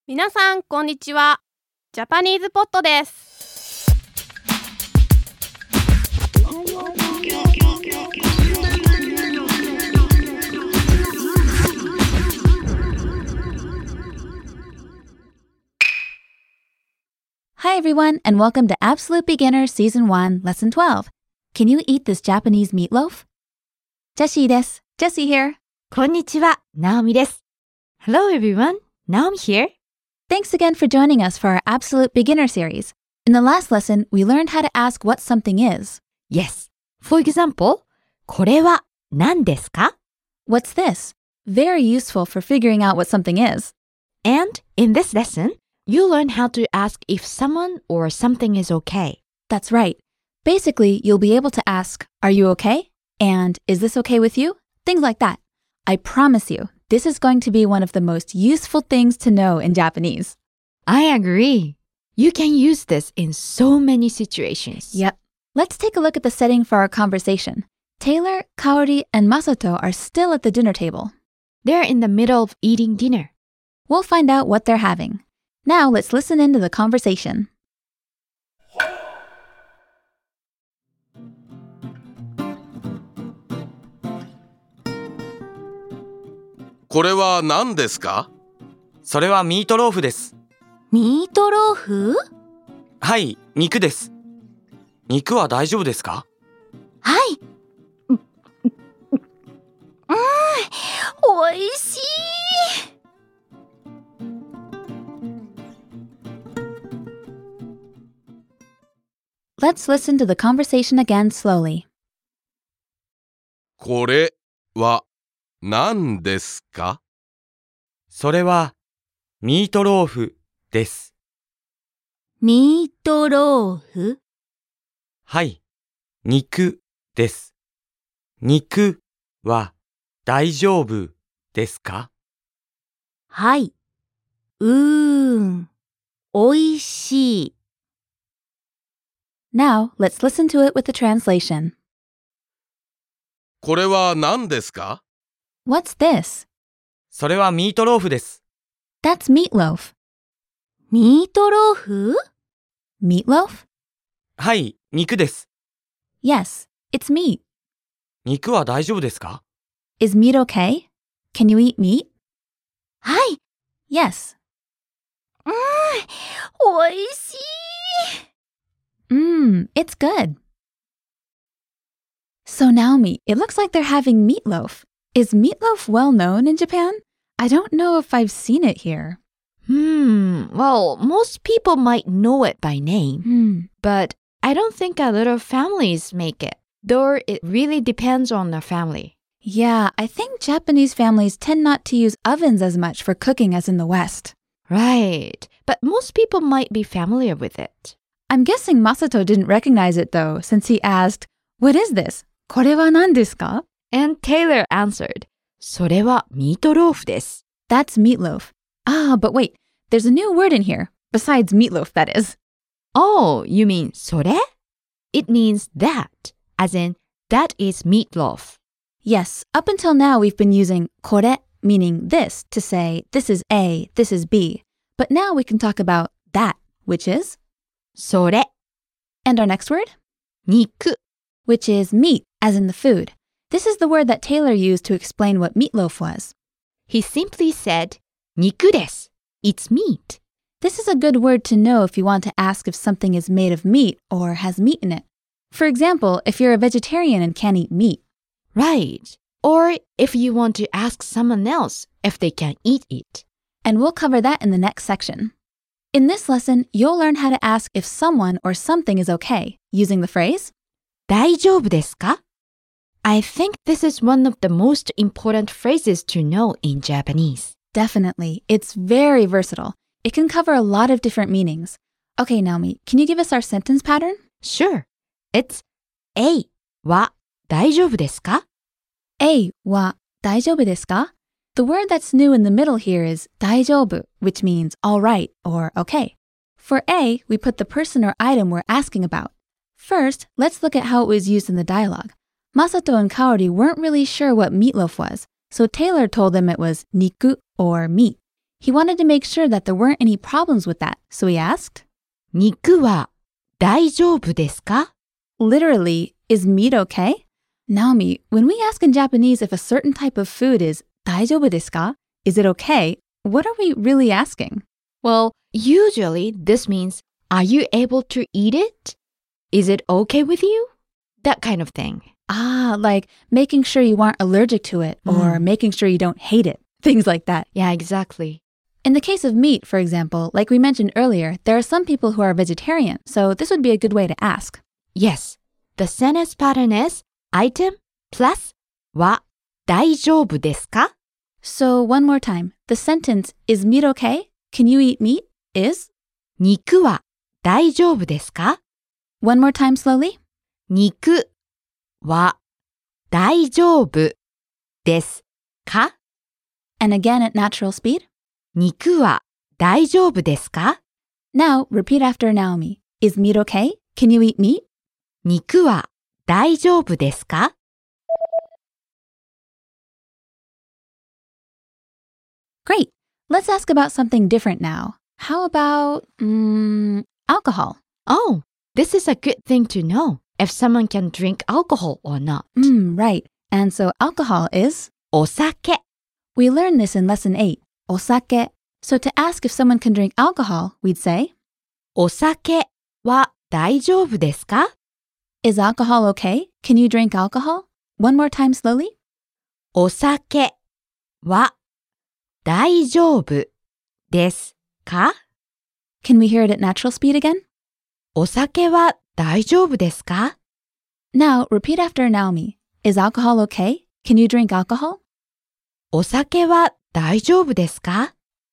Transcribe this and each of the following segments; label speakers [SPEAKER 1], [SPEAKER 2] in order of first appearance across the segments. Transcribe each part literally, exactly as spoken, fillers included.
[SPEAKER 1] 皆さんこんにちは。ジャパニーズポットです。
[SPEAKER 2] Hi everyone, and welcome to Absolute Beginner Season one, Lesson twelve. Can you eat this Japanese meatloaf? Jessie です。Jessie here.
[SPEAKER 3] こんにちは、Naomi です。Hello everyone, Naomi here.
[SPEAKER 2] Thanks again for joining us for our Absolute Beginner series. In the last lesson, we learned how to ask what something is.
[SPEAKER 3] Yes. For example, これは何ですか?
[SPEAKER 2] What's this? Very useful for figuring out what something is.
[SPEAKER 3] And in this lesson, you learn how to ask if someone or something is okay.
[SPEAKER 2] That's right. Basically, you'll be able to ask, are you okay? And is this okay with you? Things like that. I promise you, this is going to be one of the most useful things to know in Japanese.
[SPEAKER 3] I agree. You can use this in so many situations.
[SPEAKER 2] Yep. Let's take a look at the setting for our conversation. Taylor, Kaori, and Masato are still at the dinner table.
[SPEAKER 3] They're in the middle of eating dinner.
[SPEAKER 2] We'll find out what they're having. Now let's listen into the conversation.
[SPEAKER 4] これは何ですか？
[SPEAKER 5] それはミートローフです。
[SPEAKER 2] ミートローフ？
[SPEAKER 5] はい、肉です。肉は大丈夫ですか？
[SPEAKER 2] はい。うん、おいしい。Let's listen to the conversation again slowly.
[SPEAKER 4] これは何ですか？
[SPEAKER 5] それはミートローフです。
[SPEAKER 2] ミートローフ？
[SPEAKER 5] はい、肉です。肉は大丈夫ですか？
[SPEAKER 2] はい。うーん。おいしい。Now, let's listen to it with the translation.
[SPEAKER 4] これは何ですか？
[SPEAKER 2] What's this?
[SPEAKER 5] それはミートローフです。
[SPEAKER 2] That's meatloaf. ミートローフ? Meatloaf?
[SPEAKER 5] はい、肉です。
[SPEAKER 2] Yes, it's meat.
[SPEAKER 5] 肉は大丈夫ですか？
[SPEAKER 2] Is meat okay? Can you eat meat? はい。Yes. うーん、おいしい。Mmm, it's good. So Naomi, it looks like they're having meatloaf. Is meatloaf well known in Japan? I don't know if I've seen it here.
[SPEAKER 3] Hmm, well, most people might know it by name,
[SPEAKER 2] Hmm.
[SPEAKER 3] but I don't think a lot of families make it, though it really depends on the family.
[SPEAKER 2] Yeah, I think Japanese families tend not to use ovens as much for cooking as in the West.
[SPEAKER 3] Right, but most people might be familiar with it.
[SPEAKER 2] I'm guessing Masato didn't recognize it though, since he asked, "What is this? これは何ですか?"
[SPEAKER 3] And Taylor answered, それはミートローフです。
[SPEAKER 2] That's meatloaf. Ah, but wait, there's a new word in here, besides meatloaf, that is.
[SPEAKER 3] Oh, you mean それ? It means that, as in, that is meatloaf.
[SPEAKER 2] Yes, up until now we've been using これ, meaning this, to say this is A, this is B. But now we can talk about that, which is
[SPEAKER 3] それ.
[SPEAKER 2] And our next word?
[SPEAKER 3] 肉,
[SPEAKER 2] which is meat, as in the food. This is the word that Taylor used to explain what meatloaf was.
[SPEAKER 3] He simply said, 肉です. It's meat.
[SPEAKER 2] This is a good word to know if you want to ask if something is made of meat or has meat in it. For example, if you're a vegetarian and can't eat meat.
[SPEAKER 3] Right. Or if you want to ask someone else if they can eat it.
[SPEAKER 2] And we'll cover that in the next section. In this lesson, you'll learn how to ask if someone or something is okay, using the phrase,
[SPEAKER 3] 大丈夫ですか? I think this is one of the most important phrases to know in Japanese.
[SPEAKER 2] Definitely. It's very versatile. It can cover a lot of different meanings. Okay, Naomi, can you give us our sentence pattern?
[SPEAKER 3] Sure. It's A は大丈夫ですか?
[SPEAKER 2] A は大丈夫ですか? The word that's new in the middle here is 大丈夫, which means all right or okay. For A, we put the person or item we're asking about. First, let's look at how it was used in the dialogue. Masato and Kaori weren't really sure what meatloaf was, so Taylor told them it was niku or meat. He wanted to make sure that there weren't any problems with that, so he asked,
[SPEAKER 3] 肉は大丈夫ですか?
[SPEAKER 2] literally, is meat okay? Naomi, when we ask in Japanese if a certain type of food is 大丈夫ですか? Is it okay? What are we really asking?
[SPEAKER 3] Well, usually this means, are you able to eat it? Is it okay with you? That kind of thing.
[SPEAKER 2] Ah, like making sure you aren't allergic to it or
[SPEAKER 3] Mm.
[SPEAKER 2] making sure you don't hate it. Things like that.
[SPEAKER 3] Yeah, exactly.
[SPEAKER 2] In the case of meat, for example, like we mentioned earlier, there are some people who are vegetarian, so this would be a good way to ask.
[SPEAKER 3] Yes. The sentence pattern is item plus は大丈夫ですか?
[SPEAKER 2] So one more time. The sentence, is meat okay? Can you eat meat? Is?
[SPEAKER 3] 肉は大丈夫ですか?
[SPEAKER 2] One more time slowly.
[SPEAKER 3] 肉は大丈夫ですか?
[SPEAKER 2] And again at natural speed.
[SPEAKER 3] 肉は大丈夫ですか?
[SPEAKER 2] Now repeat after Naomi. Is meat okay? Can you eat meat?
[SPEAKER 3] 肉は大丈夫ですか?
[SPEAKER 2] Great. Let's ask about something different now. How about mm, alcohol?
[SPEAKER 3] Oh, this is a good thing to know if someone can drink alcohol or not.
[SPEAKER 2] Mm, right. And so alcohol is?
[SPEAKER 3] お酒
[SPEAKER 2] We learned this in lesson eight. Osake. So to ask if someone can drink alcohol, we'd say,
[SPEAKER 3] お酒は大丈夫ですか?
[SPEAKER 2] is alcohol okay? Can you drink alcohol? One more time slowly.
[SPEAKER 3] お酒は大丈夫ですか?
[SPEAKER 2] Can we hear it at natural speed again?
[SPEAKER 3] お酒は大丈夫ですか?
[SPEAKER 2] Now repeat after Naomi. Is alcohol okay? Can you drink alcohol?
[SPEAKER 3] お酒は大丈夫ですか?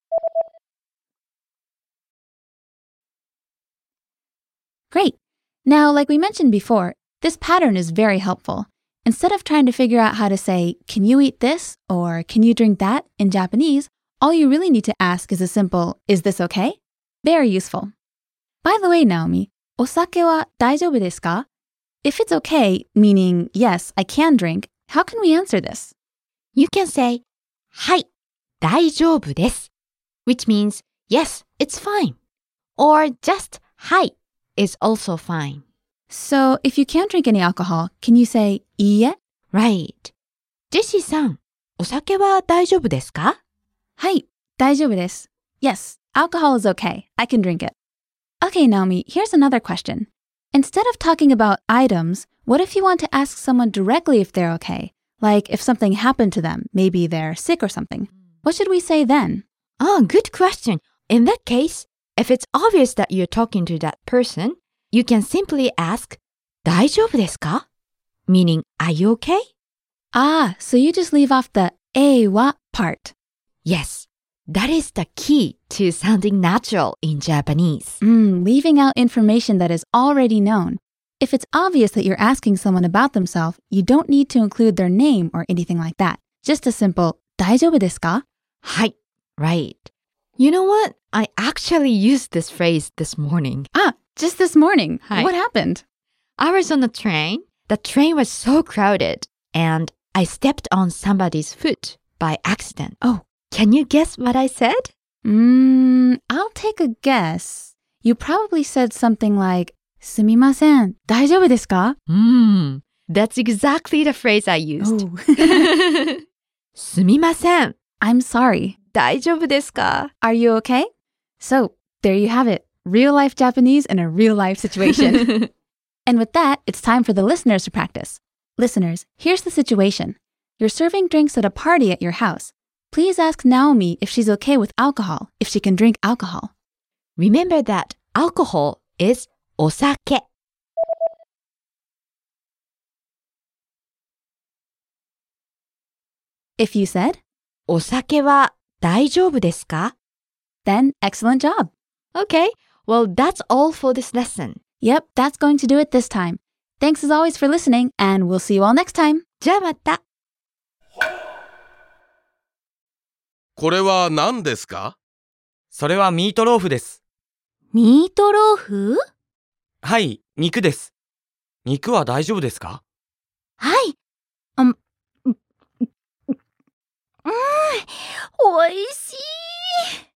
[SPEAKER 2] Great. Now, like we mentioned before, this pattern is very helpful. Instead of trying to figure out how to say, can you eat this or can you drink that in Japanese, all you really need to ask is a simple, is this okay? Very useful. By the way, Naomi, osake wa daijoubu desu ka? If it's okay, meaning yes, I can drink, how can we answer this?
[SPEAKER 3] You can say, はい、大丈夫です, which means, yes, it's fine. Or just, はい is also fine.
[SPEAKER 2] So if you can't drink any alcohol, can you say, いいえ?
[SPEAKER 3] Right. ジェシーさん、お酒は大丈夫ですか?
[SPEAKER 2] はい、大丈夫です. Yes, alcohol is okay. I can drink it. Okay, Naomi, here's another question. Instead of talking about items, what if you want to ask someone directly if they're okay? Like if something happened to them, maybe they're sick or something. What should we say then?
[SPEAKER 3] Ah, good question. In that case, if it's obvious that you're talking to that person, you can simply ask, 大丈夫ですか? Meaning, are you okay?
[SPEAKER 2] Ah, so you just leave off the えは part.
[SPEAKER 3] Yes, that is the key to sounding natural in Japanese.
[SPEAKER 2] Mm, leaving out information that is already known. If it's obvious that you're asking someone about themselves, you don't need to include their name or anything like that. Just a simple, 大丈夫ですか?
[SPEAKER 3] はい, right. You know what? I actually used this phrase this morning.
[SPEAKER 2] Ah, just this morning.
[SPEAKER 3] Hi.
[SPEAKER 2] What happened?
[SPEAKER 3] I was on a train. The train was so crowded, and I stepped on somebody's foot by accident.
[SPEAKER 2] Oh.
[SPEAKER 3] Can you guess what I said?
[SPEAKER 2] Mm, I'll take a guess. You probably said something like, すみません、大丈夫ですか?
[SPEAKER 3] Hmm, that's exactly the phrase I used.
[SPEAKER 2] Oh.
[SPEAKER 3] すみません、
[SPEAKER 2] I'm sorry.
[SPEAKER 3] 大丈夫ですか?
[SPEAKER 2] Are you okay? So, there you have it. Real life Japanese in a real life situation. And with that, it's time for the listeners to practice. Listeners, here's the situation. You're serving drinks at a party at your house. Please ask Naomi if she's okay with alcohol, if she can drink alcohol.
[SPEAKER 3] Remember that alcohol is お酒.
[SPEAKER 2] If you said,
[SPEAKER 3] お酒は大丈夫ですか?
[SPEAKER 2] then excellent job.
[SPEAKER 3] Okay, well that's all for this lesson.
[SPEAKER 2] Yep, that's going to do it this time. Thanks as always for listening, and we'll see you all next time.
[SPEAKER 3] じゃあまた.
[SPEAKER 4] これは何ですか？
[SPEAKER 5] それはミートローフです。
[SPEAKER 1] ミートローフ？
[SPEAKER 5] はい、肉です。肉は大丈夫ですか？
[SPEAKER 1] はい。うん、うん、おいしい。
[SPEAKER 3] い。